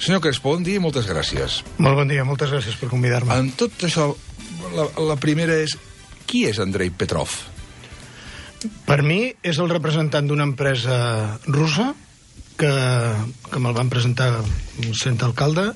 Senyor Crespo, bon dia i moltes gràcies. Molt bon dia, moltes gràcies per convidar-me. En tot això, la primera és... Qui és Andrei Petrov? Per mi és el representant d'una empresa russa que me'l van presentar sent alcalde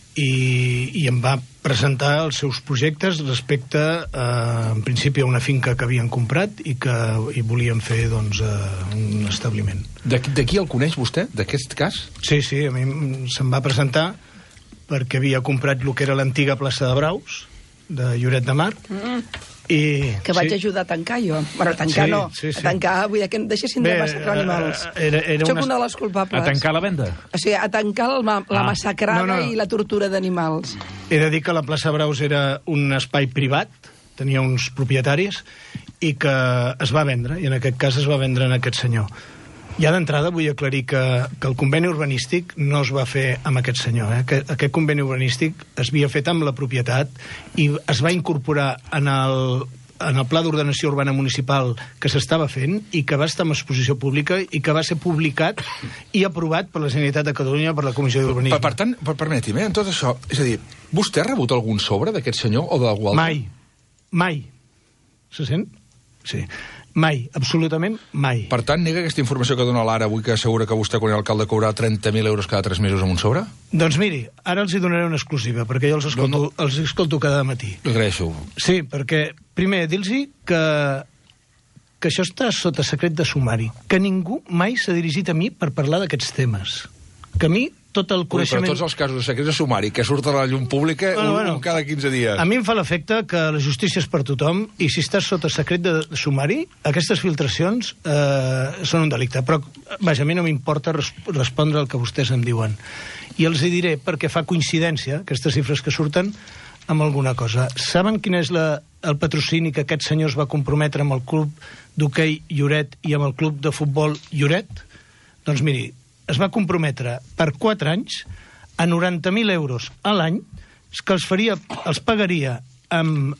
i em va presentar els seus projectes respecte, en principi, a una finca que havien comprat i volien fer doncs, un establiment. De qui el coneix vostè, d'aquest cas? Sí, a mi se'm va presentar perquè havia comprat el que era l'antiga plaça de Braus, de Lloret de Mar, que vaig ajudar a tancar jo. Bueno, a tancar no. A tancar, vull dir que em deixessin de massacrar animals. Soc una de les culpables. A tancar la venda? O sigui, a tancar la massacrada i la tortura d'animals. He de dir que la plaça Braus era un espai privat, tenia uns propietaris, i que es va vendre, i en aquest cas es va vendre en aquest senyor. Ja d'entrada vull aclarir que el conveni urbanístic no es va fer amb aquest senyor. Aquest conveni urbanístic es havia fet amb la propietat i es va incorporar en el pla d'ordenació urbana municipal que s'estava fent i que va estar en exposició pública i que va ser publicat i aprovat per la Generalitat de Catalunya, per la Comissió d'Urbanisme. Per tant, permeti'm, en tot això, és a dir, vostè ha rebut algun sobre d'aquest senyor o d'algú altre? Mai. Se sent? Sí. Mai, absolutament mai. Per tant, nega aquesta informació que dona l'Ara avui, que assegura que vostè, quan era alcalde, cobrarà 30.000 euros cada 3 mesos amb un sobre? Doncs miri, ara els hi donaré una exclusiva, perquè jo els escolto cada matí. L'agraeixo. Sí, perquè, primer, dir-los que això està sota secret de sumari, que ningú mai s'ha dirigit a mi per parlar d'aquests temes. Que a mi tot el coneixement... Però tots els casos de secret de sumari que surten a la llum pública un cada 15 dies. A mi em fa l'efecte que la justícia és per tothom i si estàs sota secret de sumari, aquestes filtracions són un delicte. Però, vaja, a mi no m'importa respondre el que vostès em diuen. I els hi diré, perquè fa coincidència, aquestes xifres que surten, amb alguna cosa. Saben quin és el patrocini que aquest senyor es va comprometre amb el club d'hoquei Lloret i amb el club de futbol Lloret? Doncs miri, es va comprometre per 4 anys a 90.000 euros a l'any, que els pagaria amb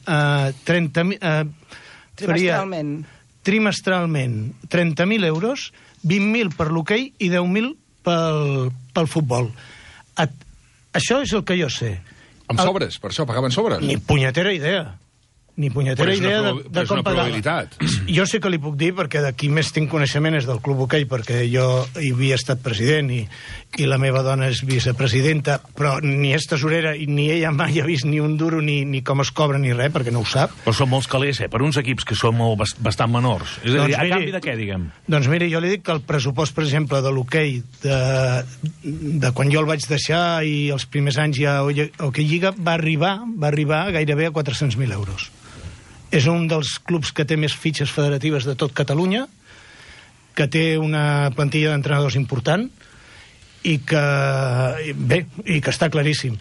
trimestralment 30.000 euros, 20.000 per l'hoquei i 10.000 pel futbol. Això és el que jo sé. Amb sobres? Per això pagaven sobres? Ni punyetera idea. Ni punyetera idea de com pagava. Jo sé que li puc dir, perquè de qui més tinc coneixement és del Club Hoquei, perquè jo hi havia estat president i la meva dona és vicepresidenta, però ni és tesorera ni ella mai ha vist ni un duro ni com es cobra ni res, perquè no ho sap. Però són molts calés, per uns equips que som bastant menors. És a dir, a canvi de què, diguem? Doncs miri, jo li dic que el pressupost, per exemple, de l'hoquei, de quan jo el vaig deixar i els primers anys ja Hoquei Lliga, va arribar gairebé a 400.000 euros. És un dels clubs que té més fitxes federatives de tot Catalunya, que té una plantilla d'entrenadors important i que està claríssim.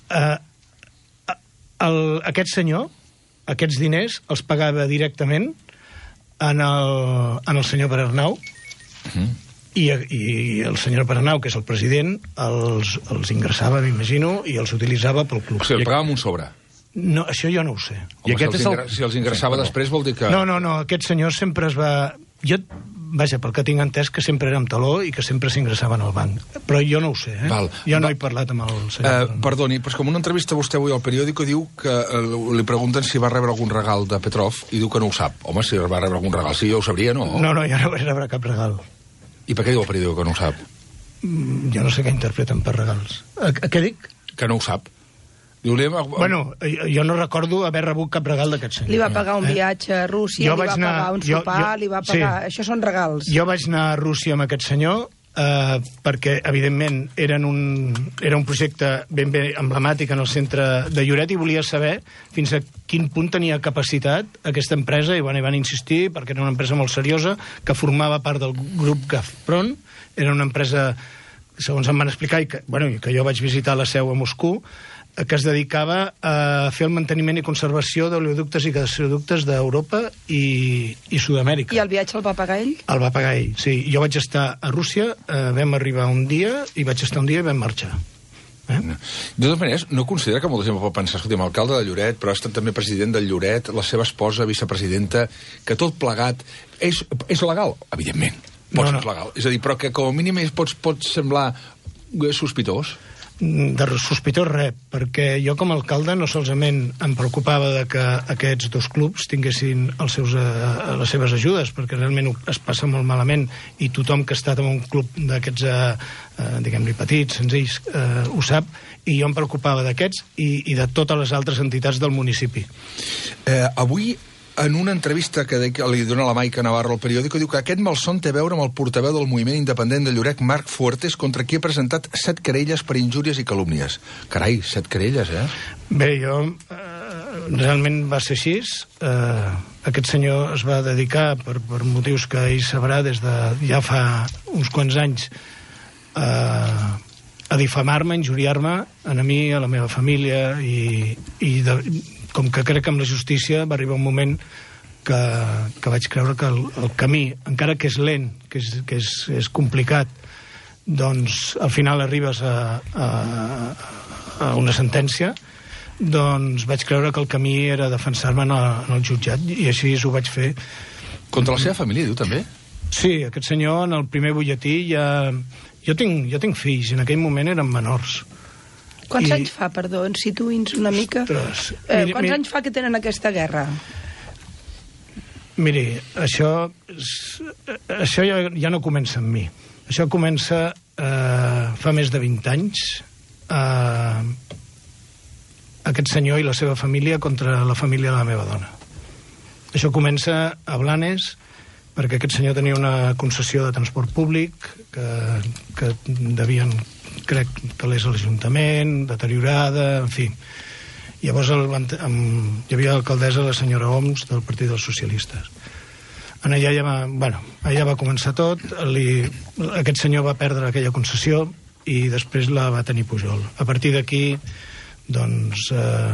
Aquest senyor, aquests diners, els pagava directament en el senyor Pere Arnau, i el senyor Pere Arnau, que és el president, els ingressava, m'imagino, i els utilitzava pel club. O sigui, el pagava amb un sobre? No, això jo no ho sé. Home, si els ingressava després vol dir que... No, aquest senyor sempre es va... Vaja, pel que tinc entès, que sempre era amb taló i que sempre s'ingressaven al banc. Però jo no ho sé, Jo no he parlat amb el senyor... Perdoni, però com una entrevista vostè avui al periòdico diu que li pregunten si va rebre algun regal de Petrov i diu que no ho sap. Home, si va rebre algun regal, sí, jo ho sabria, no? No, jo no vaig rebre cap regal. I per què diu el periòdico que no ho sap? Jo no sé què interpreten per regals. Què dic? Que no ho sap. Bueno, jo no recordo haver rebut cap regal d'aquest senyor. Li va pagar un viatge a Rússia, li va pagar un sopar, li va pagar... Això són regals. Jo vaig anar a Rússia amb aquest senyor perquè, evidentment, era un projecte ben bé emblemàtic en el centre de Lloret i volia saber fins a quin punt tenia capacitat aquesta empresa i van insistir perquè era una empresa molt seriosa que formava part del grup Gazprom. Era una empresa, segons em van explicar, i que jo vaig visitar la seu a Moscou, que es dedicava a fer el manteniment i conservació d'oleoductes i gasoductes d'Europa i Sud-amèrica. I el viatge el va pagar ell? El va pagar ell, sí. Jo vaig estar a Rússia, vam arribar un dia, i vaig estar un dia i vam marxar. De totes maneres, no considera que molta gent pot pensar, escolta, alcalde de Lloret, però ha estat també president del Lloret, la seva esposa, vicepresidenta, que tot plegat és legal? Evidentment, pot ser legal. És a dir, però que com a mínim pot semblar sospitós? De sospitós res, perquè jo com a alcalde no solament em preocupava de que aquests dos clubs tinguessin les seves ajudes, perquè realment es passa molt malament i tothom que ha estat en un club d'aquests, diguem-li, petits, senzills, ho sap, i jo em preocupava d'aquests i de totes les altres entitats del municipi. Avui, en una entrevista que li dona la Maica Navarro al periòdico, diu que aquest malson té a veure amb el portaveu del moviment independent de Lloret, Marc Fuertes, contra qui ha presentat 7 querelles per injúries i calúmnies. Carai, 7 querelles, Bé, realment va ser així. Aquest senyor es va dedicar, per motius que ell sabrà, des de ja fa uns quants anys, a difamar-me, injuriar-me a mi, a la meva família, i com que crec que amb la justícia va arribar un moment que vaig creure que el camí, encara que és lent, que és complicat, doncs al final arribes a una sentència, doncs vaig creure que el camí era defensar-me en el jutjat, i així ho vaig fer. Contra la seva família, diu, també? Sí, aquest senyor en el primer butlletí ja... Jo tinc fills, i en aquell moment eren menors. Quants anys fa, perdó, situï'ns una mica? Quants anys fa que tenen aquesta guerra? Miri, això ja no comença amb mi. Això comença fa més de 20 anys. Aquest senyor i la seva família contra la família de la meva dona. Això comença a Blanes, perquè aquest senyor tenia una concessió de transport públic que devien, crec que l'és a l'Ajuntament, deteriorada, en fi. Llavors hi havia l'alcaldessa, la senyora Oms, del Partit dels Socialistes. Allà va començar tot. Aquest senyor va perdre aquella concessió i després la va tenir Pujol. A partir d'aquí, doncs,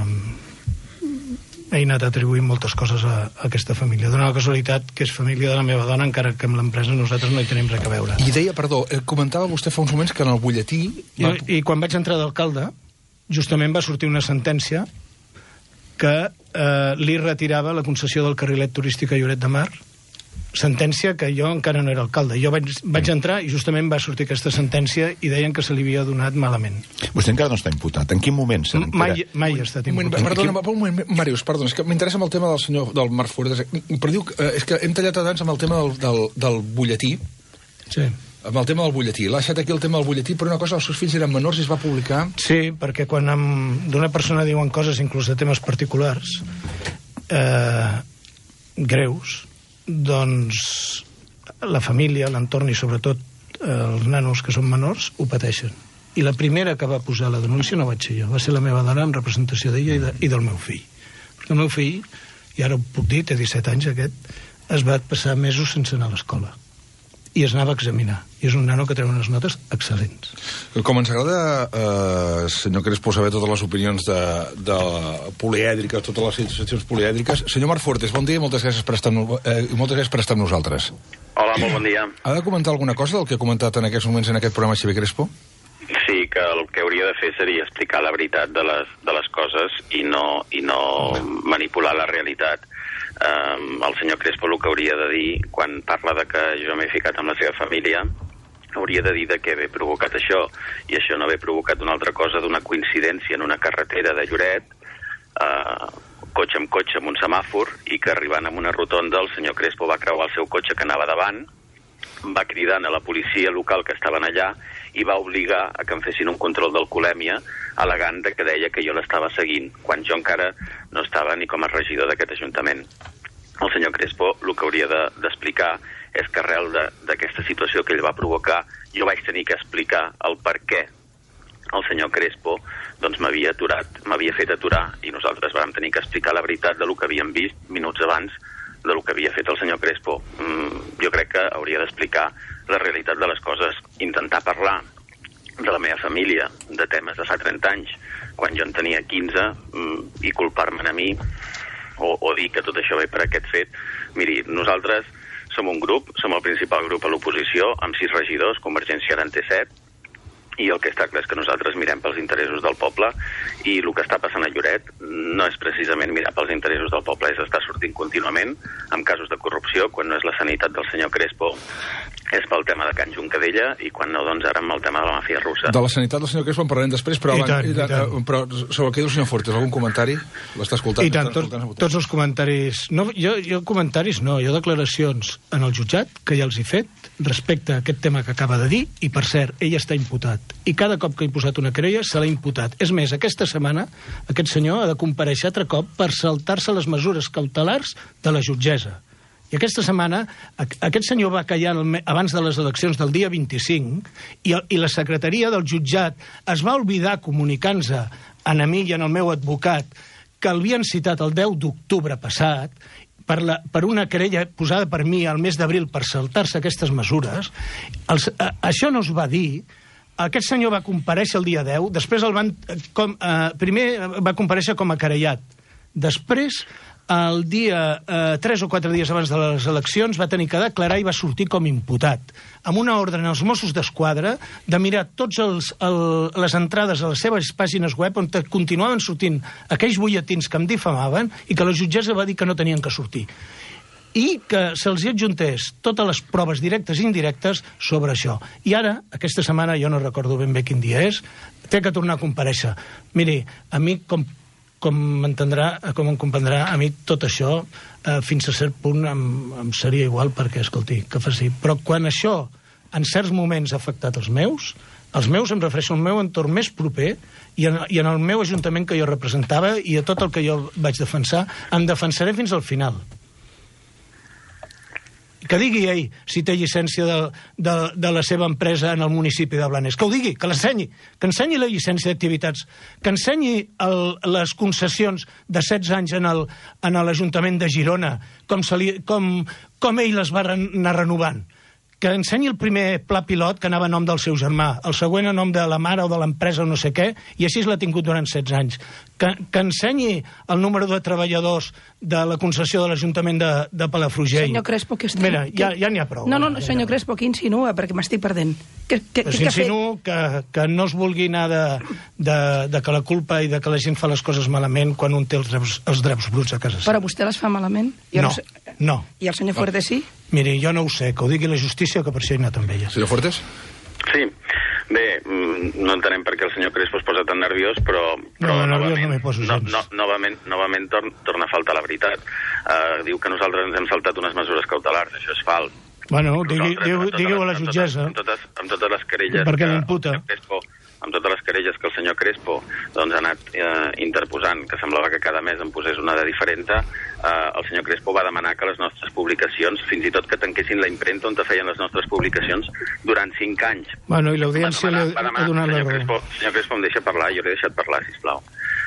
he anat atribuint moltes coses a aquesta família. Dóna la casualitat que és família de la meva dona, encara que amb l'empresa nosaltres no hi tenim res a veure. I deia, perdó, comentava vostè fa uns moments que en el butlletí... I quan vaig entrar d'alcalde, justament va sortir una sentència que li retirava la concessió del carrilet turístic a Lloret de Mar, sentència que jo encara no era alcalde. Jo vaig entrar i justament va sortir aquesta sentència i deien que se li havia donat malament. Vostè encara no està imputat. En quin moment s'ha imputat? Mai ha estat imputat. Perdona, un moment, Màrius, perdona, és que m'interessa amb el tema del senyor del Marc Fuertes, però diu és que hem tallat abans amb el tema del butlletí. Sí. Amb el tema del butlletí. L'ha deixat aquí el tema del butlletí, però una cosa, els seus fills eren menors i es va publicar... Sí, perquè quan d'una persona diuen coses, inclús de temes particulars, greus, doncs la família, l'entorn i sobretot els nanos que són menors ho pateixen. I la primera que va posar la denúncia no vaig ser jo, va ser la meva dona en representació d'ella i del meu fill. Perquè el meu fill, i ara ho puc dir, té 17 anys aquest, es va passar mesos sense anar a l'escola i es anava a examinar. I és un nano que treu unes notes excel·lents. Com ens agrada, senyor Crespo, saber totes les opinions de polièdriques, totes les situacions polièdriques. Senyor Marc Fuertes, bon dia i moltes gràcies per estar amb nosaltres. Hola, molt bon dia. Ha de comentar alguna cosa del que ha comentat en aquests moments en aquest programa Xavier Crespo? Sí, que el que hauria de fer seria explicar la veritat de les coses i no manipular la realitat. El senyor Crespo el que hauria de dir, quan parla de que jo m'he ficat amb la seva família, hauria de dir de què ve provocat això, i això no ve provocat d'una altra cosa, d'una coincidència en una carretera de Lloret, cotxe amb un semàfor, i que arribant a una rotonda el senyor Crespo va creuar el seu cotxe que anava davant, va cridant a la policia local que estaven allà i va obligar a que em fessin un control d'alcoholèmia al·legant que deia que jo l'estava seguint, quan jo encara no estava ni com a regidor d'aquest ajuntament. El senyor Crespo el que hauria d'explicar és que arrel d'aquesta situació que ell va provocar jo vaig tenir que explicar el per què el senyor Crespo doncs m'havia fet aturar i nosaltres vam tenir que explicar la veritat del que havíem vist minuts abans del que havia fet el senyor Crespo. Jo crec que hauria d'explicar la realitat de les coses, intentar parlar de la meva família, de temes de fa 30 anys, quan jo en tenia 15, i culpar-me'n a mi, o dir que tot això ve per aquest fet. Miri, nosaltres som un grup, som el principal grup a l'oposició, amb 6 regidors, Convergència ara en té 7, i el que està clar és que nosaltres mirem pels interessos del poble, i el que està passant a Lloret no és precisament mirar pels interessos del poble, és estar sortint contínuament amb casos de corrupció, quan no és la sanitat del senyor Crespo és pel tema de Can Juncadella i quan no, doncs ara amb el tema de la màfia russa. De la sanitat del senyor Crespo en parlarem després, però, però sobre el que diu el senyor Fuertes, algun comentari? L'està escoltant? I tant, tots els comentaris... No, jo comentaris no, jo declaracions en el jutjat, que ja els he fet, respecte a aquest tema que acaba de dir, i per cert, ell està imputat. I cada cop que he posat una querella se l'ha imputat. És més, aquesta setmana aquest senyor ha de comparèixer altre cop per saltar-se les mesures cautelars de la jutgessa. I aquesta setmana aquest senyor va callar abans de les eleccions del dia 25 i la secretaria del jutjat es va oblidar comunicant-se a mi i al meu advocat que l'havien citat el 10 d'octubre passat per una querella posada per mi al mes d'abril per saltar-se aquestes mesures. Això no es va dir. Aquest senyor va comparèixer el dia 10, després primer va comparèixer com a querellat. Després, el dia 3 o 4 dies abans de les eleccions va tenir que declarar i va sortir com imputat, amb una ordre als Mossos d'Esquadra de mirar totes les entrades a les seves pàgines web on continuaven sortint aquells butlletins que em difamaven i que la jutgessa va dir que no tenien que sortir. I que se'ls adjuntés totes les proves directes i indirectes sobre això. I ara, aquesta setmana, jo no recordo ben bé quin dia és, té que tornar a comparèixer. Miri, a mi, com em comprendrà, a mi tot això, fins a cert punt, em seria igual perquè, escolti, que faci. Però quan això, en certs moments, ha afectat els meus em refereixo al meu entorn més proper i en el meu ajuntament que jo representava i a tot el que jo vaig defensar, em defensaré fins al final. Que digui ell si té llicència de la seva empresa en el municipi de Blanes. Que ho digui, que l'ensenyi. Que ensenyi la llicència d'activitats. Que ensenyi les concessions de 16 anys en l'Ajuntament de Girona, com ell les va anar renovant. Que ensenyi el primer pla pilot que anava a nom del seu germà, el següent a nom de la mare o de l'empresa o no sé què, i així l'ha tingut durant 16 anys. Que ensenyi el número de treballadors de la concessió de l'Ajuntament de Palafrugell. Senyor Crespo, què està... Mira, ja n'hi ha prou. No, senyor Crespo, què insinua? Perquè m'estic perdent. Insinuo que no es vulgui anar de que la culpa i de que la gent fa les coses malament quan un té els drets bruts a casa seva. Però vostè les fa malament? No. I el senyor Fuertes sí? Miri, jo no ho sé, que ho digui la justícia, que per això he anat amb ella. Senyor Fuertes? Sí. Bé, no entenem per què el senyor Crespo es posa tan nerviós, però nerviós no m'hi poso gens. Novament torna a faltar la veritat. Diu que nosaltres ens hem saltat unes mesures cautelars, això és fals. Bueno, digui-ho a la jutgessa. Amb totes les querelles... Per què l'imputa? Amb totes les querelles que el senyor Crespo doncs, ha anat interposant, que semblava que cada mes en posés una de diferent, el senyor Crespo va demanar que les nostres publicacions, fins i tot que tanquessin la impremta on feien les nostres publicacions durant 5 anys. Bueno, i l'audiència li ha donat la raó. Senyor Crespo, em deixa parlar, jo l'he deixat parlar, sisplau.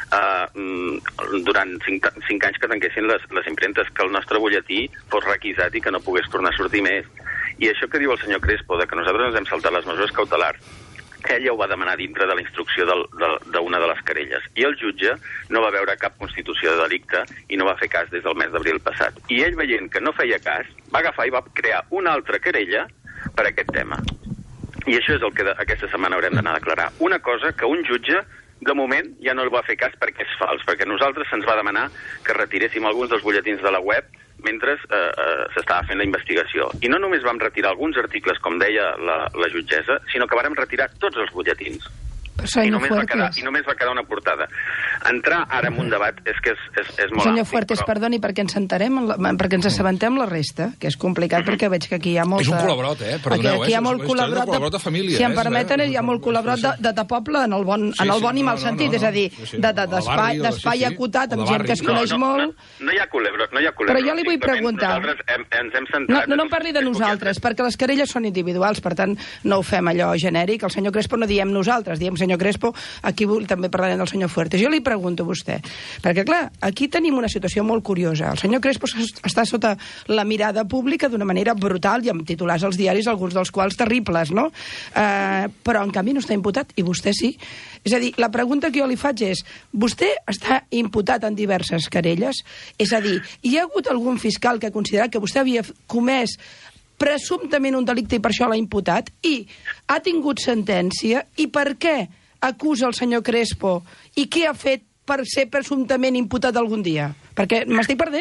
Durant 5 anys que tanquessin les impremtes, que el nostre butlletí fos requisat i que no pogués tornar a sortir més. I això que diu el senyor Crespo, de que nosaltres ens hem saltat les mesures cautelars, ella ho va demanar dintre de la instrucció d'una de les querelles. I el jutge no va veure cap constitució de delicte i no va fer cas des del mes d'abril passat. I ell, veient que no feia cas, va agafar i va crear una altra querella per aquest tema. I això és el que aquesta setmana haurem d'anar a declarar. Una cosa que un jutge, de moment, ja no el va fer cas perquè és fals, perquè nosaltres se'ns va demanar que retiréssim alguns dels butlletins de la web mentre s'estava fent la investigació. I no només vam retirar alguns articles, com deia la jutgessa, sinó que vàrem retirar tots els butlletins. I només va quedar una portada. Entrar ara en un debat és que és molt... Senyor Fuertes, perdoni, perquè ens assabentem la resta, que és complicat, perquè veig que aquí hi ha molta... És un col·labrot, perdoneu, aquí hi ha molt col·labrot de família. Si em permeten, hi ha molt col·labrot de poble en el bon i mal sentit, és a dir, d'espai acotat, amb gent que es coneix molt... No hi ha col·labrot. Però jo li vull preguntar... Ens hem centrat... No em parli de nosaltres, perquè les querelles són individuals, per tant, no ho fem allò genèric. El senyor Crespo no diem nosaltres, diem senyor Crespo, aquí també parlarem del senyor Fuertes. Jo li pregunto a vostè, perquè clar, aquí tenim una situació molt curiosa. El senyor Crespo està sota la mirada pública d'una manera brutal i amb titulars als diaris, alguns dels quals terribles, no? Però en canvi no està imputat, i vostè sí. És a dir, la pregunta que jo li faig és, vostè està imputat en diverses querelles? És a dir, hi ha hagut algun fiscal que ha considerat que vostè havia comès presumptament un delicte i per això l'ha imputat? I ha tingut sentència? I per què acusa el senyor Crespo? I què ha fet per ser presumptament imputat algun dia? Perquè m'estic perdent.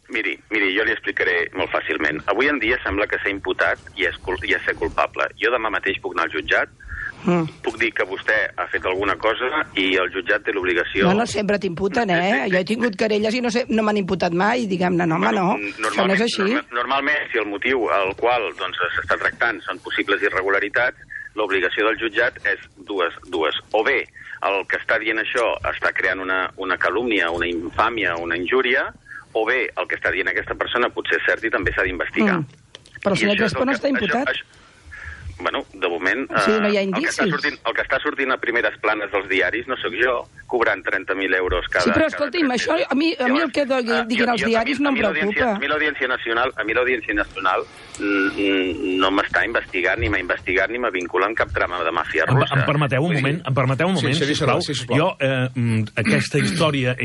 Miri, jo li explicaré molt fàcilment. Avui en dia sembla que s'ha imputat i és ser culpable. Jo demà mateix puc anar al jutjat, puc dir que vostè ha fet alguna cosa i el jutjat té l'obligació... No sempre t'imputen, Jo he tingut querelles i no m'han imputat mai, diguem-ne, no, home, no. Això no és així. Normalment, si el motiu al qual s'està tractant són possibles irregularitats, l'obligació del jutjat és dues. O bé, el que està dient això està creant una calúmnia, una infàmia, una injúria, o bé el que està dient aquesta persona potser és cert i també s'ha d'investigar. Però el senyor Crespo no està imputat? Bueno, de moment... Sí, no hi ha indicis. El que està sortint a primeres planes dels diaris no sóc jo, cobrant 30.000 euros cada... Sí, però escolti'm, això a mi el que diguin els diaris no em preocupa. A mi l'Audiència Nacional no m'està investigant, ni m'ha investigat, ni m'ha vinculat en cap trama de màfia russa. Em permeteu un moment, sisplau? Jo, aquesta història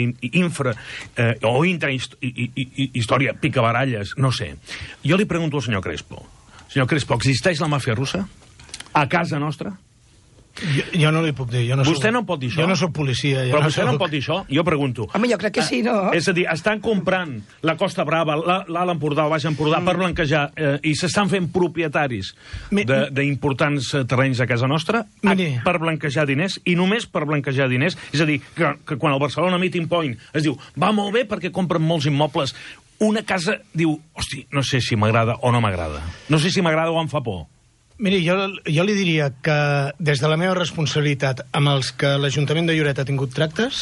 història picabaralles, no sé. Jo li pregunto al senyor Crespo. Senyor Crespo, existeix la màfia russa? A casa nostra? Jo no li puc dir. Vostè no pot dir això? Jo no soc policia. Però vostè no pot dir això? Jo pregunto. Home, jo crec que sí, no? És a dir, estan comprant la Costa Brava, l'Alt Empordà, el Baix Empordà, per blanquejar, i s'estan fent propietaris d'importants terrenys a casa nostra per blanquejar diners, i només per blanquejar diners. És a dir, que quan el Barcelona Meeting Point es diu, va molt bé perquè compren molts immobles, una casa diu, hosti, no sé si m'agrada o no m'agrada. No sé si m'agrada o em fa por. Miri, jo li diria que des de la meva responsabilitat amb els que l'Ajuntament de Lloret ha tingut tractes,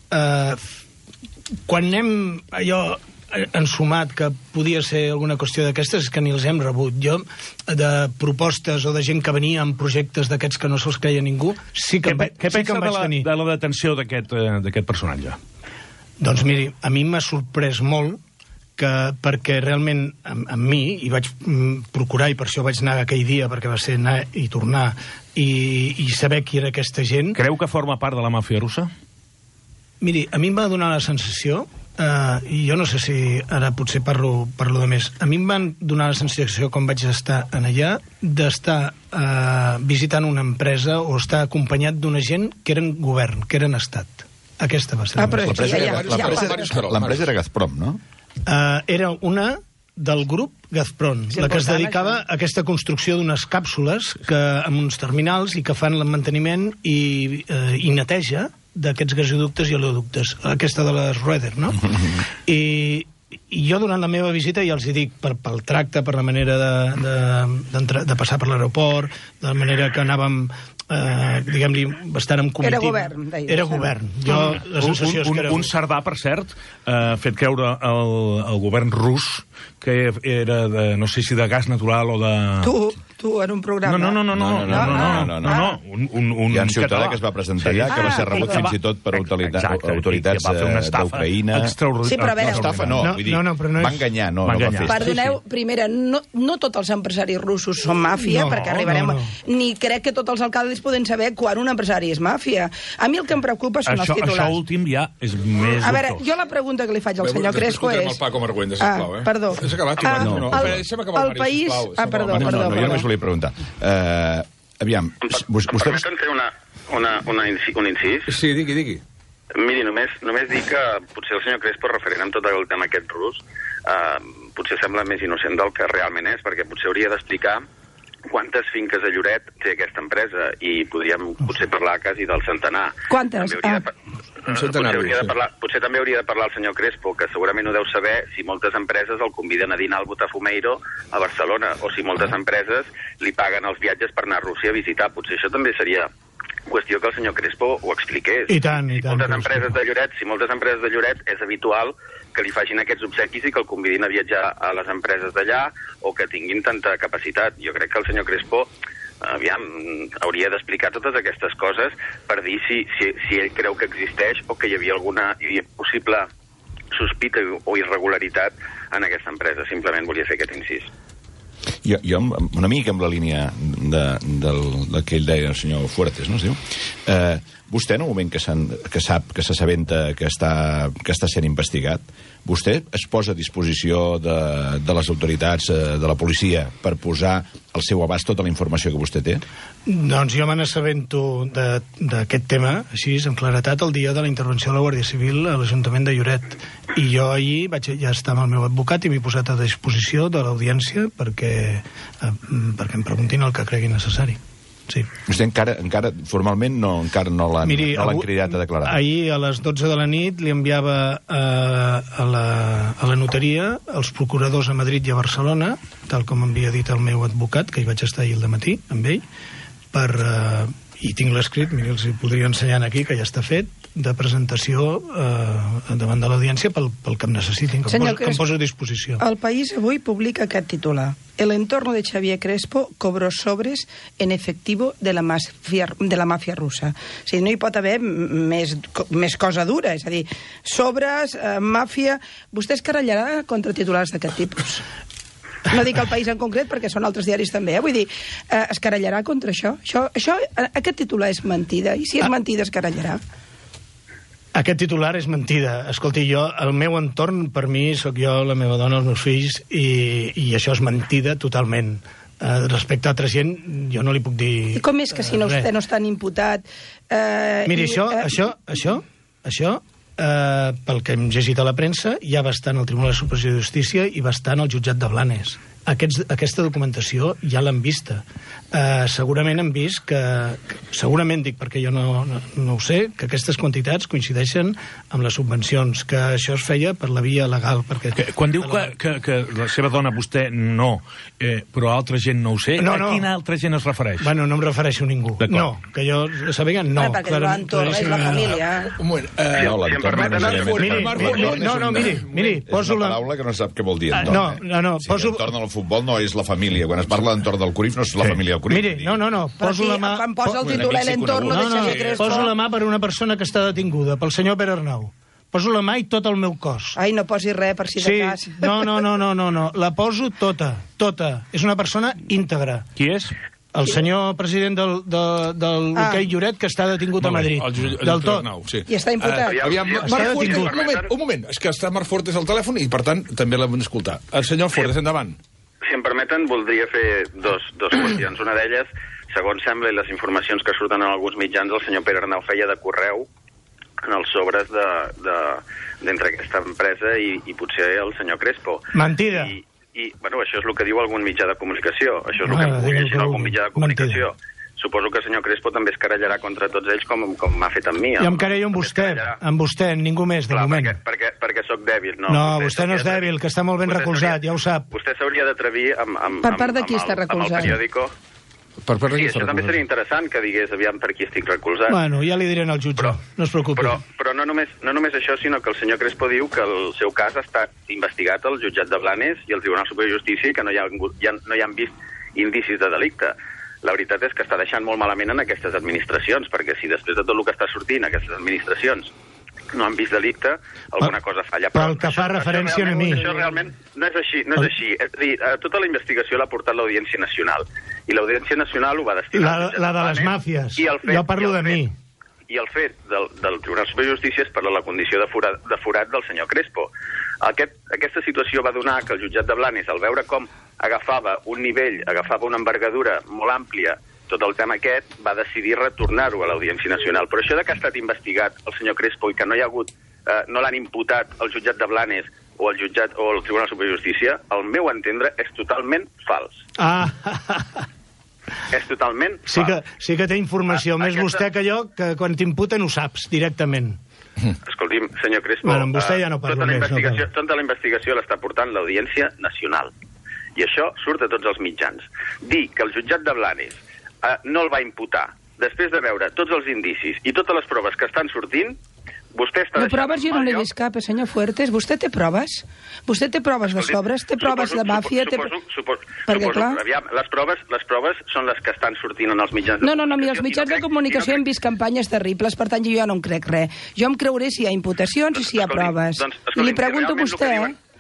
quan anem ensumat que podia ser alguna qüestió d'aquestes, és que ni els hem rebut. Jo, de propostes o de gent que venia amb projectes d'aquests que no se'ls creia ningú, sí que em vaig tenir. De la detenció d'aquest personatge? Doncs miri, a mi m'ha sorprès molt perquè realment amb mi, i vaig procurar, i per això vaig anar aquell dia, perquè va ser anar i tornar, i saber qui era aquesta gent... Creu que forma part de la màfia russa? Miri, a mi em va donar la sensació, i jo no sé si ara potser parlo de més, a mi em van donar la sensació, quan vaig estar en allà, d'estar visitant una empresa o estar acompanyat d'una gent que eren govern, que eren estat. Aquesta va ser l'empresa era Gazprom, no? Era una del grup Gazprom, la que es dedicava a aquesta construcció d'unes càpsules amb uns terminals i que fan el manteniment i neteja d'aquests gasoductes i oleoductes, aquesta de les Roeder, no? I jo durant la meva visita ja els hi dic, pel tracte, per la manera de passar per l'aeroport, de la manera que anàvem diguem-li, bastant en comitiva. Era govern, deies. Era govern. Jo, la sensació és que era... Un Cerdà, per cert, fet creure al govern rus que era de, no sé si de gas natural o de... Tu, en un programa. No. Hi ha un ciutadà que es va presentar allà, que va ser rebut fins i tot per autoritats d'Ucraïna. Sí, però a veure... Estafa no, vull dir, va enganyar, no va fer. Perdoneu, primera, no tots els empresaris russos són màfia, perquè arribarem... Ni crec que tots els alcaldes poden saber quan un empresari és màfia. A mi el que em preocupa són els titulars. Això últim ja és més... A veure, jo la pregunta que li faig al senyor Crespo és... El Paco Margüenda, sisplau, perdó. És acabat, el país... Perdó. Jo només volia preguntar. Aviam, vostè... Permeten fer un incís? Sí, digui. Miri, només dir que potser el senyor Crespo, referent amb tot el tema aquest rus, potser sembla més innocent del que realment és, perquè potser hauria d'explicar quantes finques a Lloret té aquesta empresa, i podríem potser parlar quasi del centenar. Quantes? Potser també hauria de parlar el senyor Crespo, que segurament ho deu saber, si moltes empreses el conviden a dinar al Botafumeiro a Barcelona, o si moltes empreses li paguen els viatges per anar a Rússia a visitar. Potser això també seria qüestió que el senyor Crespo ho expliqués. I tant. Si moltes empreses de Lloret és habitual que li facin aquests obsequis i que el convidin a viatjar a les empreses d'allà, o que tinguin tanta capacitat. Jo crec que el senyor Crespo hauria d'explicar totes aquestes coses per dir si ell creu que existeix o que hi havia alguna possible sospita o irregularitat en aquesta empresa. Simplement volia fer aquest incís. Jo una mica amb la línia que ell deia, el senyor Fuertes, no es diu? Vostè, en el moment que sap, que s'assabenta que està sent investigat, vostè es posa a disposició de les autoritats, de la policia, per posar al seu abast tota la informació que vostè té? Doncs jo me n'assabento d'aquest tema, així, amb claretat, el dia de la intervenció de la Guàrdia Civil a l'Ajuntament de Lloret. I jo ahir vaig ja estar amb el meu advocat i m'he posat a disposició de l'audiència perquè em preguntin el que cregui necessari. Sí. Vostè encara formalment encara no l'han cridat a declarar. Ahir a les 12 de la nit li enviava a la notaria els procuradors a Madrid i a Barcelona, tal com havia dit el meu advocat, que hi vaig estar ahir al dematí amb ell, i tinc l'escrit, miri, els podria ensenyar aquí, que ja està fet, de presentació davant de l'audiència pel que em necessitin, que em poso a disposició. El País avui publica aquest titular. El entorno de Xavier Crespo cobró sobres en efectivo de la màfia russa. O sigui, no hi pot haver més cosa dura, és a dir, sobres, màfia... Vostè es querellarà contra titulars d'aquest tipus? No dic el País en concret, perquè són altres diaris també, vull dir, es querellarà contra això? Aquest titular és mentida, i si és mentida es querellarà? Aquest titular és mentida. Escolti, jo, el meu entorn, per mi, sóc jo, la meva dona, els meus fills, i això és mentida totalment. Respecte a altra gent, jo no li puc dir... I com és que si vostè no està imputat... Miri, això, pel que hem llegit a la premsa, ja va estar en el Tribunal Superior de Justícia i va estar en el jutjat de Blanes. Aquesta documentació ja l'han vista. Segurament han vist que... Segurament, dic, perquè jo no ho sé, que aquestes quantitats coincideixen amb les subvencions, que això es feia per la via legal. Quan diu que la seva dona, vostè, no, però altra gent no ho sé, a quina altra gent es refereix? Bueno, no em refereixo a ningú. No, que jo sàpiga, no. Perquè l'entorn és la família. Un moment, miri, poso la... És una paraula que no sap què vol dir. No, poso... L'entorn del futbol no és la família. Quan es parla d'entorn del Cruyff no és la família del Cruyff. Miri, no, poso la mà... Quan posa el titular l'entorno de Xavier Crespo... Poso la mà per una persona que està detinguda, pel senyor Pere Arnau. Poso la mà i tot el meu cos. Ai, no posi res per si de cas. No, la poso tota. És una persona íntegra. Qui és? El senyor president del hoquei Lloret, que està detingut a Madrid. Del tot. I està imputat. Un moment, és que està Marc Fuertes al telèfon i, per tant, també l'hem d'escoltar. El senyor Fuertes, endavant. Si em permeten, voldria fer dos qüestions. Una d'elles, segons sembla, i les informacions que surten en alguns mitjans, el senyor Pere Arnau feia de correu en els sobres d'entre aquesta empresa i potser el senyor Crespo. Mentida. I bueno, això és el que diu algun mitjà de comunicació. Això és el que puc llegir en algun mitjà de comunicació. Suposo que el senyor Crespo també es querellarà contra tots ells com m'ha fet amb mi. Jo em querello amb vostè, ningú més, de moment. Perquè sóc dèbil, no? No, vostè no és dèbil, que està molt ben recolzat, ja ho sap. Vostè s'hauria d'atrevir amb Per part de qui està recolzat? Amb el periòdico. Per part de qui Sí, això també seria interessant que digués aviam per qui estic recolzat. Bueno, ja li diré al jutge, no es preocupi. Però no només això, sinó que el senyor Crespo diu que el seu cas ha estat investigat al jutjat de Blanes i al Tribunal Superior de Justícia i que no hi han vist indicis de delicte. La veritat és que està deixant molt malament en aquestes administracions, perquè si després de tot el que està sortint aquestes administracions no han vist delicte, alguna cosa falla. Però el que fa referència a mi... Això realment no és així. És a dir, tota la investigació l'ha portat l'Audiència Nacional. I l'Audiència Nacional ho va destinar... La de les màfies. Jo parlo de mi. I el fet del Tribunal Superior de Justícia és per la condició de forat del senyor Crespo. Aquesta situació va donar que el jutjat de Blanes, al veure com agafava un nivell, agafava una envergadura molt àmplia, tot el tema aquest, va decidir retornar-ho a l'Audiència Nacional. Però això de que ha estat investigat el senyor Crespo i que no hi ha hagut, no l'han imputat al jutjat de Blanes o al Tribunal Superior de Justícia, al meu entendre, és totalment fals. És totalment fals. Sí que té informació, més vostè que jo, que quan t'imputen ho saps directament. Escolti'm, senyor Crespo, vostè ja no parla més. Tota la investigació l'està portant l'Audiència Nacional. I això surt a tots els mitjans. Dir que el jutjat de Blanes no el va imputar, després de veure tots els indicis i totes les proves que estan sortint, vostè està... De proves jo no n'he vist cap, senyor Fuertes. Vostè té proves? Vostè té proves de sobres? Té proves de màfia? Perquè, clar... Aviam, les proves són les que estan sortint en els mitjans de comunicació. No, mira, els mitjans de comunicació hem vist campanyes terribles, per tant jo ja no em crec res. Jo em creuré si hi ha imputacions i si hi ha proves. I li pregunto a vostè...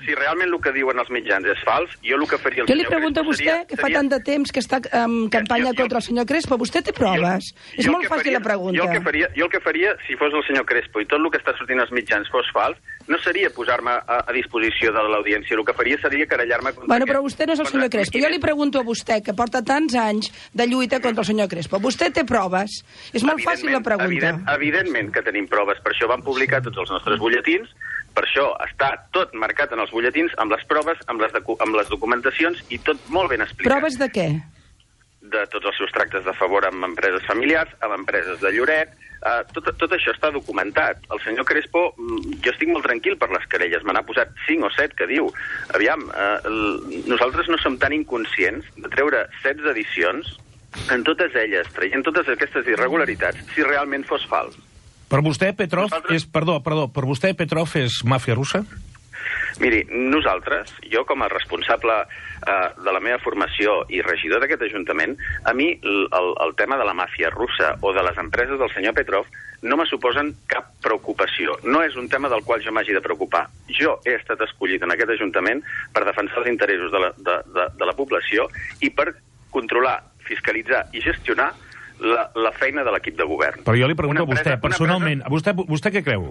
si realment el que diuen els mitjans és fals, jo el que faria el Jo li pregunto a vostè, que fa tant de temps que està en campanya contra el senyor Crespo, vostè té proves? És molt fàcil la pregunta. Jo el que faria, si fos el senyor Crespo i tot el que està sortint als mitjans fos fals, no seria posar-me a disposició de l'audiència. El que faria seria querellar-me contra... Bueno, però vostè no és el senyor Crespo. Jo li pregunto a vostè, que porta tants anys de lluita contra el senyor Crespo. Vostè té proves? És molt fàcil la pregunta. Evidentment que tenim proves. Per això vam publicar tots els nostres butlletins. Per això està tot marcat en els butlletins, amb les proves, amb les documentacions i tot molt ben explicat. Proves de què? De tots els seus tractes de favor amb empreses familiars, amb empreses de Lloret. Tot això està documentat. El senyor Crespo, jo estic molt tranquil per les querelles, me n'ha posat 5 o 7 que diu. Aviam, nosaltres no som tan inconscients de treure 16 edicions, en totes elles, traient totes aquestes irregularitats, si realment fos fals. Per vostè, Petrov és... Perdó, per vostè, Petrov és màfia russa? Miri, nosaltres, jo com a responsable de la meva formació i regidor d'aquest Ajuntament, a mi el tema de la màfia russa o de les empreses del senyor Petrov no me suposen cap preocupació. No és un tema del qual jo m'hagi de preocupar. Jo he estat escollit en aquest Ajuntament per defensar els interessos de la població i per controlar, fiscalitzar i gestionar la feina de l'equip de govern. Però jo li pregunto a vostè, personalment, vostè què creu?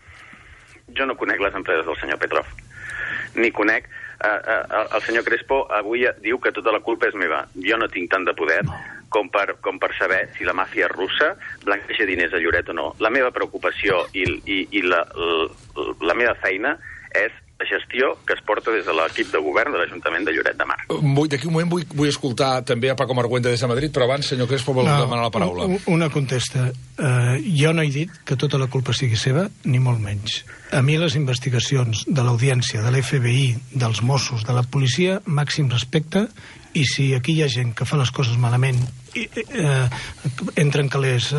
Jo no conec les empreses del senyor Petrov. Ni conec... el senyor Crespo avui diu que tota la culpa és meva. Jo no tinc tant de poder com per saber si la màfia russa blanqueja diners a Lloret o no. La meva preocupació i la meva feina és la gestió que es porta des de l'equip de govern de l'Ajuntament de Lloret de Mar. D'aquí un moment vull escoltar també a Paco Margüente des de Madrid, però abans, senyor Crespo, vol demanar la paraula. Una contesta. Jo no he dit que tota la culpa sigui seva, ni molt menys. A mi les investigacions de l'Audiència, de l'FBI, dels Mossos, de la policia, màxim respecte, i si aquí hi ha gent que fa les coses malament, entren calés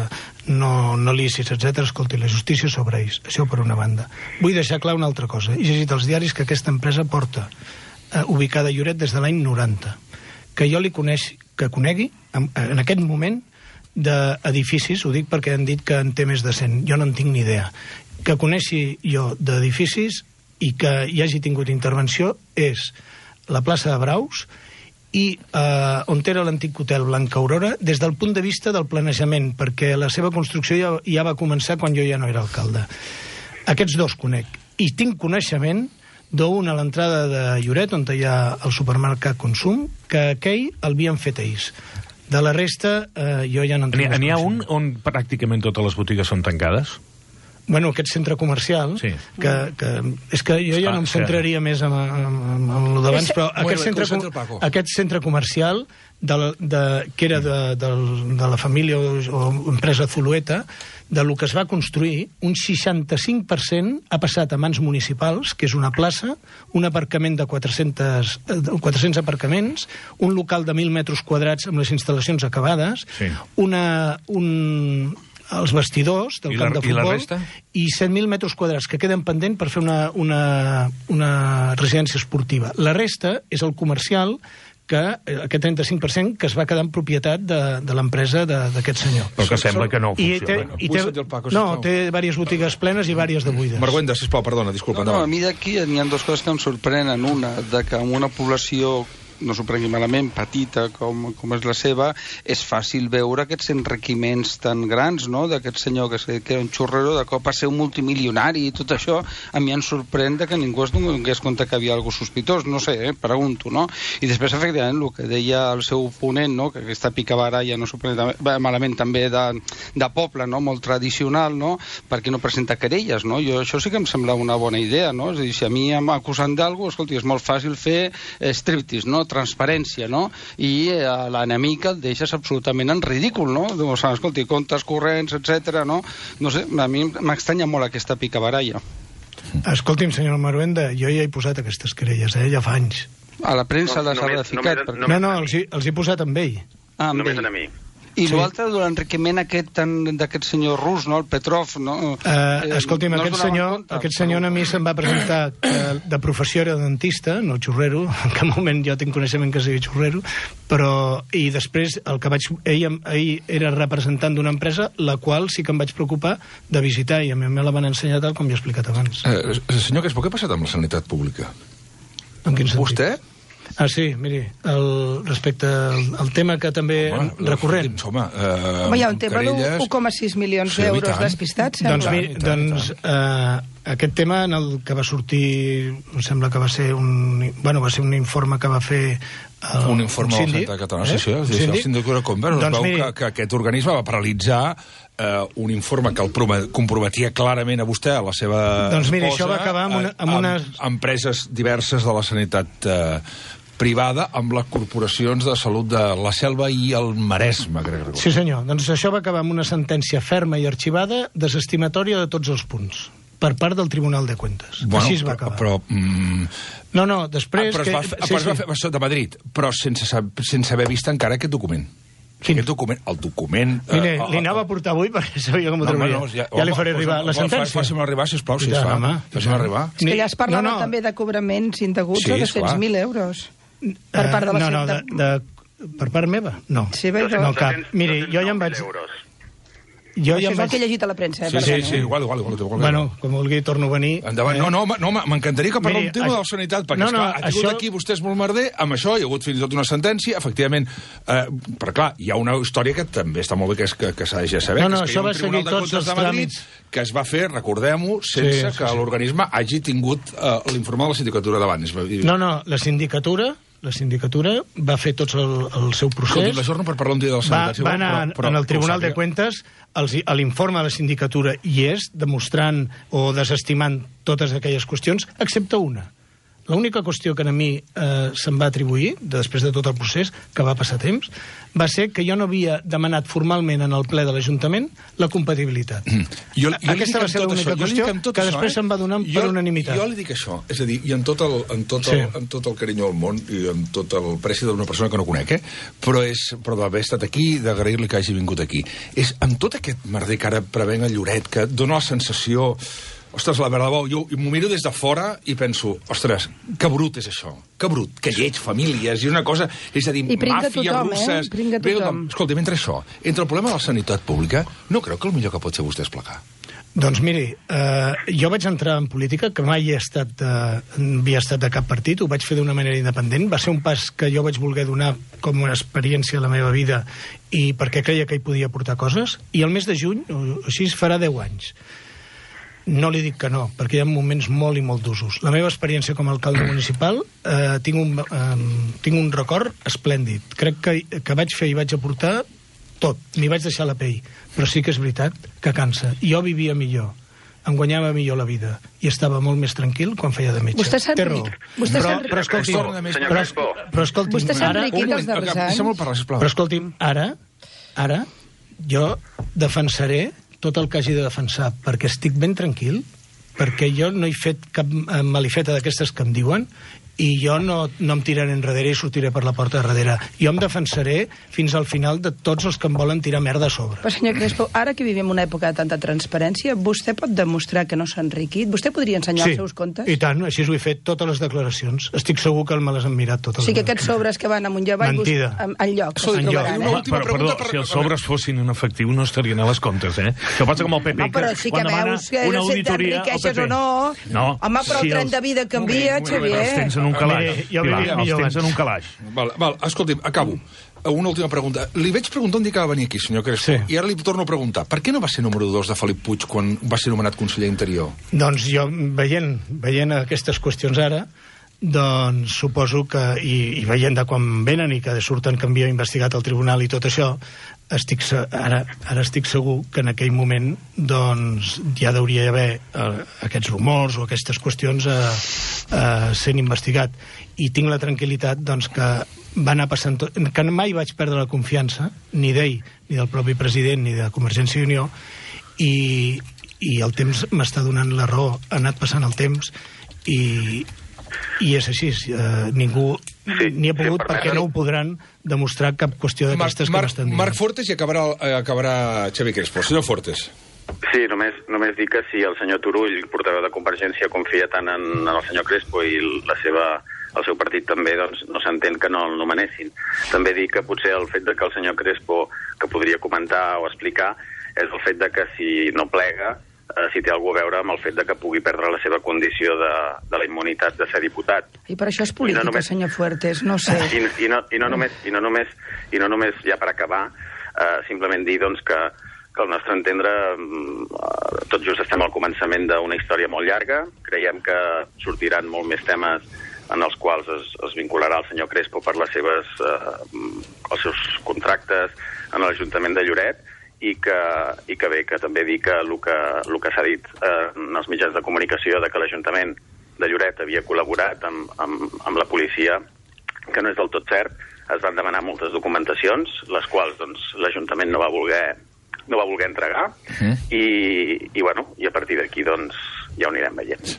no lícits, etc. Escolti, la justícia sobre ells. Això per una banda. Vull deixar clar una altra cosa. He llegit als diaris que aquesta empresa porta ubicada a Lloret des de l'any 90. Que jo li conegui en aquest moment d'edificis, ho dic perquè han dit que en té més de 100. Jo no en tinc ni idea. Que coneixi jo d'edificis i que hi hagi tingut intervenció és la plaça de Braus i on era l'antic hotel Blanca Aurora, des del punt de vista del planejament, perquè la seva construcció ja va començar quan jo ja no era alcalde. Aquests dos conec. I tinc coneixement d'un a l'entrada de Lloret, on hi ha el supermercat Consum, que aquell el havien fet ells. De la resta, jo ja no en tinc més coneixement. N'hi ha un on pràcticament totes les botigues són tancades? Bueno, aquest centre comercial, sí. que és que jo ja no em centraria més en el d'abans, però aquest centre comercial que era de la família o empresa Zulueta, de lo que es va construir, un 65% ha passat a mans municipals, que és una plaça, un aparcament de 400 aparcaments, un local de 1.000 metres quadrats amb les instal·lacions acabades, sí. Els vestidors del camp de futbol i 100.000 metres quadrats que queden pendent per fer una residència esportiva. La resta és el comercial, aquest 35% que es va quedar en propietat de l'empresa d'aquest senyor. Però que sembla que no funciona. Té diverses botigues plenes i diverses de buides. Margüente, sisplau, perdona, disculpa. A mi d'aquí n'hi ha dues coses que em sorprenen. Una, que en una població, no s'ho prengui malament, petita com és la seva, és fàcil veure aquests enriquiments tan grans, no?, d'aquest senyor que era un xurrero, de cop a ser un multimilionari i tot això. A mi em sorprèn que ningú es donés compte que havia alguna cosa sospitós, no sé, pregunto, no? I després, efectivament, el que deia el seu oponent, no?, que aquesta picabaralla, no s'ho prengui malament, també de poble, no?, molt tradicional, no?, per què no presenta querelles, no? Això sí que em sembla una bona idea, no? És a dir, si a mi m'acusen d'alguna cosa, escolti, és molt fàcil fer striptease, no?, transparència, no? I l'enemic el deixes absolutament en ridícul, no? Escolti, comptes corrents, etc. no? No sé, a mi m'estranya molt aquesta picabaralla. Escolti'm, senyor Margüente, jo ja he posat aquestes querelles, ja fa anys. A la premsa les ha ficat? No, els he posat amb ell. Només a mi. I l'altre, de l'enriquiment d'aquest senyor rus, no? El Petrov, no? Escolti'm, aquest senyor a mi se'm va presentar de professió era dentista, no xurrero, en cap moment jo tinc coneixement que sigui xurrero, però, i després el que ell era representant d'una empresa, la qual sí que em vaig preocupar de visitar, i a mi me la van ensenyar tal com jo he explicat abans. Senyor Crespo, què ha passat amb la sanitat pública? En quin sentit? Vostè? Ah, sí, miri, respecte al tema que també recurrent. Home, hi ha un tema d'1,6 milions d'euros despistats, sembla. Doncs aquest tema en el que va sortir, em sembla que va ser un informe que va fer un informe de la Sanitat Catalana, el síndic de Comptes, es veu que aquest organisme va paralitzar un informe que el comprometia clarament a vostè, a la seva doncs mira, això va acabar amb unes empreses diverses de la sanitat privada amb les corporacions de salut de la Selva i el Maresme, crec recordar. Sí, senyor. Doncs això va acabar amb una sentència ferma i arxivada desestimatòria de tots els punts per part del Tribunal de Cuentas. Així es va acabar. Però no, després... Però es va fer de Madrid, però sense haver vist encara aquest document. Aquest document, el document... Mire, li anava a portar avui perquè sabia com ho trobaria. Ja li faré arribar la sentència. Faci'm arribar, sisplau, si es fa. Faci'm arribar. És que ja es parlava també de cobraments indeguts de 200.000 euros. Per part de la Sanitat. Per part meva? No. Sí, no cap. Miri, jo ja em vaig... Això és el que he llegit a la premsa. Sí, igual. Bueno, com vulgui, torno a venir. Endavant. No, m'encantaria que parlem un tema de la sanitat, perquè, esclar, ha tingut aquí vostès molt merder, amb això hi ha hagut fins i tot una sentència, efectivament, però clar, hi ha una història que també està molt bé que s'ha de saber, que és que hi ha un Tribunal de Comptes de Madrid que es va fer, recordem-ho, sense que l'organisme hagi tingut l'informe de la sindicatura davant. No, la sindicatura va fer tot el seu procés. Escolti, l'ajorno per parlar un dia de la sanitat. Va anar en el Tribunal de Cuentas, l'informe de la sindicatura hi és, demostrant o desestimant totes aquelles qüestions, excepte una. L'única qüestió que a mi se'm va atribuir, després de tot el procés, que va passar temps, va ser que jo no havia demanat formalment en el ple de l'Ajuntament la compatibilitat. Aquesta va ser l'única qüestió que després se'm va donar per unanimitat. Jo li dic això, és a dir, i en tot el carinyo del món i en tot el preci d'una persona que no conec, però d'haver estat aquí, d'agrair-li que hagi vingut aquí. És amb tot aquest merder que ara prevenga Lloret, que dona la sensació... Ostres, la veritat, jo m'ho miro des de fora i penso, ostres, que brut és això, que brut, que lleig, famílies, i una cosa, és a dir, màfies russes... Pringa tothom. Escolta, entre el problema de la sanitat pública, no creu que el millor que pot fer vostè és plegar? Doncs miri, jo vaig entrar en política, que mai havia estat de cap partit, ho vaig fer d'una manera independent, va ser un pas que jo vaig voler donar com una experiència a la meva vida i perquè creia que hi podia portar coses, i el mes de juny, així farà 10 anys. No li dic que no, perquè hi ha moments molt i molt d'usos. La meva experiència com a alcalde municipal tinc un record esplèndid. Crec que vaig fer i vaig aportar tot. M'hi vaig deixar la pell. Però sí que és veritat que cansa. Jo vivia millor. Em guanyava millor la vida. I estava molt més tranquil quan feia de metge. Vostè s'ha enriquit. Però escolti'm, vostè s'ha enriquit els darrers anys. Però escolti'm, ara jo defensaré tot el que hagi de defensar, perquè estic ben tranquil, perquè jo no he fet cap malifeta d'aquestes que em diuen, i jo no em tiraré enrere i sortiré per la porta de darrere. Jo em defensaré fins al final de tots els que em volen tirar merda a sobre. Però, senyor Crespo, ara que vivim una època de tanta transparència, vostè pot demostrar que no s'ha enriquit? Vostè podria ensenyar els seus comptes? Sí, i tant, així ho he fet totes les declaracions. Estic segur que me les han mirat totes. O sigui que aquests sobres que van amunt i avall enlloc. Perdó, si els sobres fossin en efectiu no estarien a les comptes, eh? Això passa com el PP, però sí que veus que t'enriqueixes o no. Home, però el tren de vida canvia, Xavier. Un calaix. Els tens en un calaix. Escolti'm, acabo. Una última pregunta. Li vaig preguntar un dia que va venir aquí, senyor Crespo, i ara li torno a preguntar. Per què no va ser número 2 de Felip Puig quan va ser nomenat conseller Interior? Doncs jo, veient aquestes qüestions ara, doncs suposo que, i veient de quan venen i que surten que havia investigat el tribunal i tot això, ara estic segur que en aquell moment doncs ja hauria d'haver aquests rumors o aquestes qüestions sent investigat, i tinc la tranquil·litat doncs que va anar passant tot, que mai vaig perdre la confiança ni d'ell, ni del propi president ni de Convergència i Unió, i el temps m'està donant la raó. Ha anat passant el temps i I és així, ningú n'hi ha pogut perquè no ho podran demostrar cap qüestió d'aquestes que m'estan dient. Marc Fortes i acabarà Xavi Crespo. Senyor Fortes. Sí, només dir que si el senyor Turull, portaveu de Convergència, confia tant en el senyor Crespo i el seu partit també, doncs no s'entén que no el nomenessin. També dir que potser el fet de que el senyor Crespo, que podria comentar o explicar, és el fet de que si no plega, si té alguna a veure amb el fet de que pugui perdre la seva condició de la immunitat de ser diputat. I per això és política, senyor Fuertes, no sé. I no només ja per acabar, simplement dir doncs, que al nostre entendre tot just estem al començament d'una història molt llarga. Creiem que sortiran molt més temes en els quals es vincularà el senyor Crespo per els seus contractes en l'Ajuntament de Lloret, i que bé, que també dir que el que s'ha dit en els mitjans de comunicació de que l'Ajuntament de Lloret havia col·laborat amb la policia, que no és del tot cert. Es van demanar moltes documentacions, les quals doncs, l'Ajuntament no va voler entregar, i a partir d'aquí doncs, ja ho anirem veient.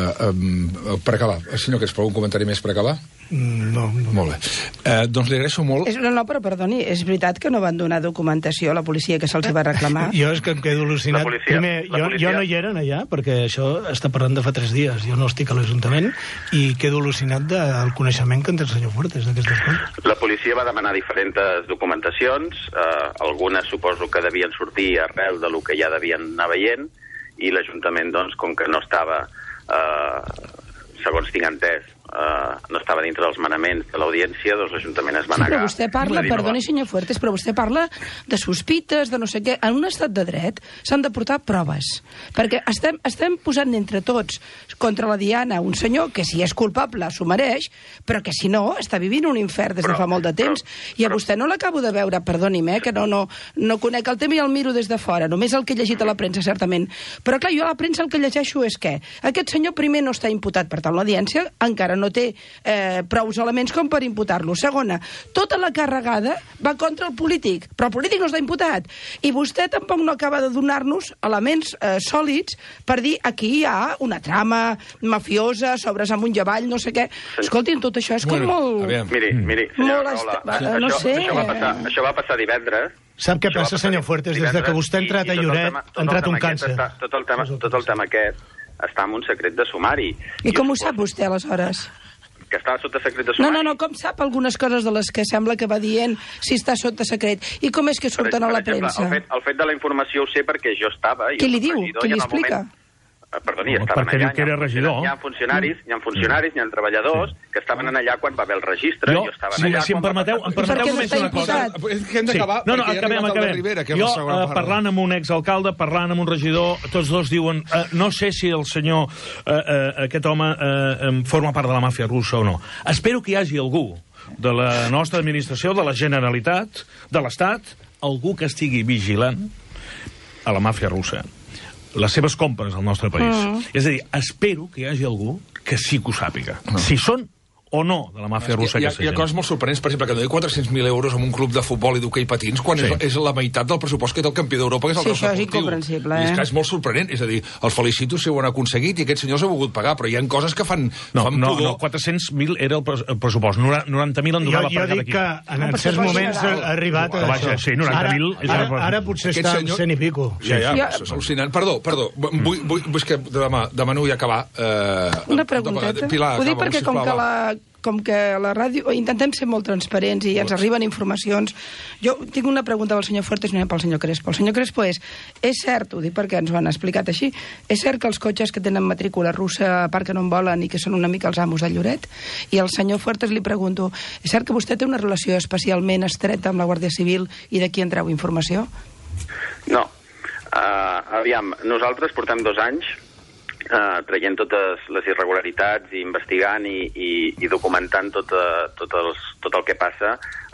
Per acabar, senyor Crespo, algun comentari més per acabar? No. Molt bé. Doncs li agraeixo molt... No, però perdoni, és veritat que no van donar documentació a la policia que se'ls va reclamar? Jo és que em quedo al·lucinat. Primer, jo no hi era allà, perquè això està parlant de fa 3 dies. Jo no estic a l'Ajuntament i quedo al·lucinat del coneixement que en té el senyor Fuertes d'aquestes coses. La policia va demanar diferents documentacions, algunes suposo que devien sortir arrel de lo que ja devien anar veient, i l'Ajuntament, doncs, com que no estava, segons tinc entès, no estava dintre dels manaments de l'audiència, doncs l'Ajuntament es va negar. Però vostè parla, perdoni senyor Fuertes, però vostè parla de sospites, de no sé què. En un estat de dret s'han de portar proves, perquè estem posant entre tots contra la diana un senyor que si és culpable s'ho mereix, però que si no està vivint un infern des de fa molt de temps, i a vostè no l'acabo de veure, perdoni'm, que no conec el tema i el miro des de fora, només el que he llegit a la premsa, certament. Però clar, jo a la premsa el que llegeixo és que aquest senyor primer no està imputat, per tant l'audiència encara no té prous elements com per imputar-lo. Segona, tota la carregada va contra el polític, però el polític no està imputat. I vostè tampoc no acaba de donar-nos elements sòlids per dir aquí hi ha una trama mafiosa, sobres amunt i avall, no sé què. Escolti'm, tot això és com molt... Miri, no sé... Això va passar divendres. Sap què passa, senyor Fuertes? Des que vostè ha entrat a Lloret, ha entrat un càncer. Tot el tema aquest està en un secret de sumari. I com ho sap vostè, aleshores? Que està sota secret de sumari. No, com sap algunes coses de les que sembla que va dient si està sota secret? I com és que surten a la premsa? El fet de la informació ho sé perquè jo estava... Qui li diu? Qui li explica? Perdoni, estaven allà. Que era regidor. Hi ha funcionaris, hi ha treballadors que estaven allà quan va haver el registre. Si em permeteu només una cosa. Hem d'acabar. No, acabem. Jo, parlant amb un exalcalde, parlant amb un regidor, tots dos diuen, no sé si el senyor, aquest home, forma part de la màfia russa o no. Espero que hi hagi algú de la nostra administració, de la Generalitat, de l'Estat, algú que estigui vigilant a la màfia russa, les seves compres al nostre país. És a dir, espero que hi hagi algú que sí que ho sàpiga. Si són o no de la màfia russa. Hi ha coses molt sorprenents, per exemple, que doni 400.000 euros en un club de futbol i d'hoquei patins quan és la meitat del pressupost que té el campió d'Europa, que és el nostre esportiu. Sí, això és incomprensible, I és molt sorprenent. És a dir, els felicito si ho han aconseguit i aquest senyor s'ha volgut pagar, però hi ha coses que fan pudor. No, 400.000 era el pressupost. 90.000 en donava per cada equip. Jo dic que en certs moments ha arribat a això. Sí, 90.000... Ara potser està en 100 i pico. Ja, és al·lucinant. Perdó. Vull que demano ja acabar. Una pregunteta. Ho dic perquè com que a la ràdio intentem ser molt transparents i ens arriben informacions. Jo tinc una pregunta pel senyor Fuertes i una pel senyor Crespo. El senyor Crespo és cert, ho dic perquè ens ho han explicat així, és cert que els cotxes que tenen matrícula russa, a part que no en volen i que són una mica els amos de Lloret? I al senyor Fuertes li pregunto, és cert que vostè té una relació especialment estreta amb la Guàrdia Civil i d'aquí en treu informació? No. Aviam, nosaltres portem 2 anys traient totes les irregularitats i investigant i documentant tot el que passa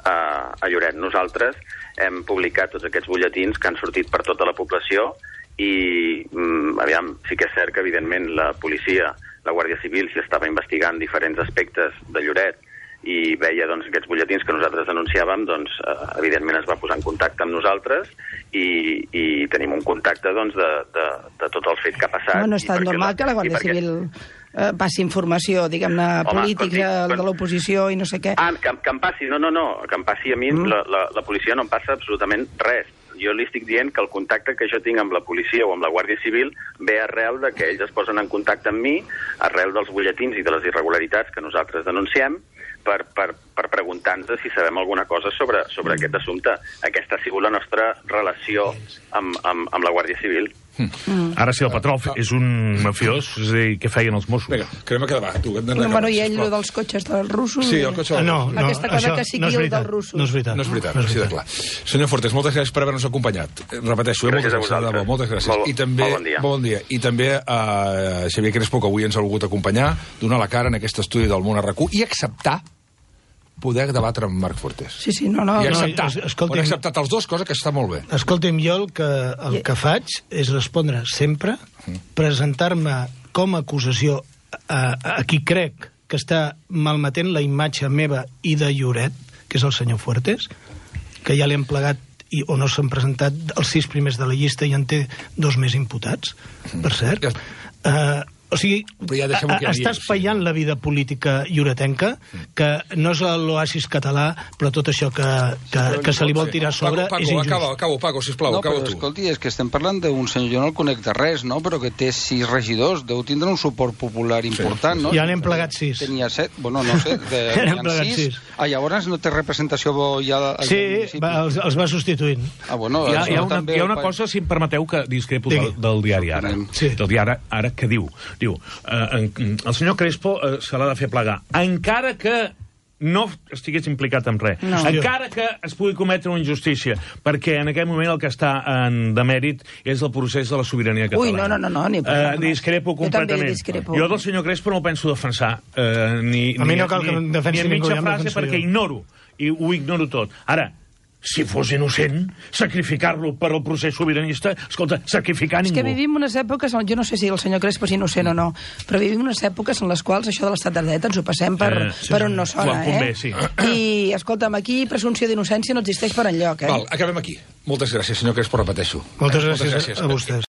a Lloret. Nosaltres hem publicat tots aquests butlletins que han sortit per tota la població i, aviam, sí que és cert que, evidentment, la policia, la Guàrdia Civil, si estava investigant diferents aspectes de Lloret i veia doncs, aquests butlletins que nosaltres denunciàvem, doncs, evidentment es va posar en contacte amb nosaltres i tenim un contacte doncs, de tot el fet que ha passat. No és tan normal que la Guàrdia Civil passi informació, diguem-ne, polítics de l'oposició i no sé què. Que em passi, no, que em passi a mi, la policia no em passa absolutament res. Jo li estic dient que el contacte que jo tinc amb la policia o amb la Guàrdia Civil ve arrel de que ells es posen en contacte amb mi, arrel dels butlletins i de les irregularitats que nosaltres denunciem, per preguntar-nos si sabem alguna cosa sobre aquest assumpte. Aquesta ha sigut la nostra relació amb la Guàrdia Civil. Ara, si el Petrov és un mafiós, és a dir, què feien els Mossos? Vinga, que anem a quedar. Bueno, i ell, dels cotxes dels russos... Sí, el cotxe dels russos. Aquesta cosa que sigui el dels russos. No és veritat. No és veritat, així de clar. Senyor Fuertes, moltes gràcies per haver-nos acompanyat. Repeteixo, gràcies a vosaltres. Moltes gràcies. Molt bon dia. I també a Xavier Crespo, que avui ens ha volgut acompanyar, donar la cara en aquest estudi del Món a RAC1 i acceptar poder debatre amb Marc Fuertes. Sí, no. I acceptar. Ho han acceptat els dos, cosa que està molt bé. Escolti'm, jo el que faig és respondre sempre, presentar-me com a acusació a qui crec que està malmetent la imatge meva i de Lloret, que és el senyor Fuertes, que ja l'hem plegat o no s'han presentat els 6 primers de la llista i en té 2 més imputats, per cert. O sigui, està espaiant la vida política lloretenca, que no és l'oasis català, però tot això que se li vol tirar a sobre és injust. Acabo, Paco, sisplau, acabo tu. Escolti, és que estem parlant d'un senyor, jo no el conec de res, no? Però que té 6 regidors, deu tindre un suport popular important, no? Ja n'hem plegat 6. Tenia 7, bueno, no sé, n'hem plegat 6. Llavors no té representació ja al municipi? Sí, els va substituint. Bueno, hi ha una cosa, si em permeteu, que discrepo del diari Ara. Del diari Ara, que diu, el senyor Crespo se l'ha de fer plegar, encara que no estigués implicat en res, encara que es pugui cometre una injustícia, perquè en aquest moment el que està en demèrit és el procés de la sobirania catalana. No, ni discrepo completament. Jo del senyor Crespo no el penso defensar, ni en mitja frase, perquè ignoro, i ho ignoro tot. Ara, si fos innocent, sacrificar-lo per al procés sobiranista, escolta, sacrificar ningú. És que vivim unes èpoques, jo no sé si el senyor Crespo és innocent o no, però vivim unes èpoques en les quals això de l'estat de dret ens ho passem per on no sona, I, escolta'm, aquí presumpció d'innocència no existeix per enlloc, Val, acabem aquí. Moltes gràcies, senyor Crespo, repeteixo. Moltes gràcies a vostès.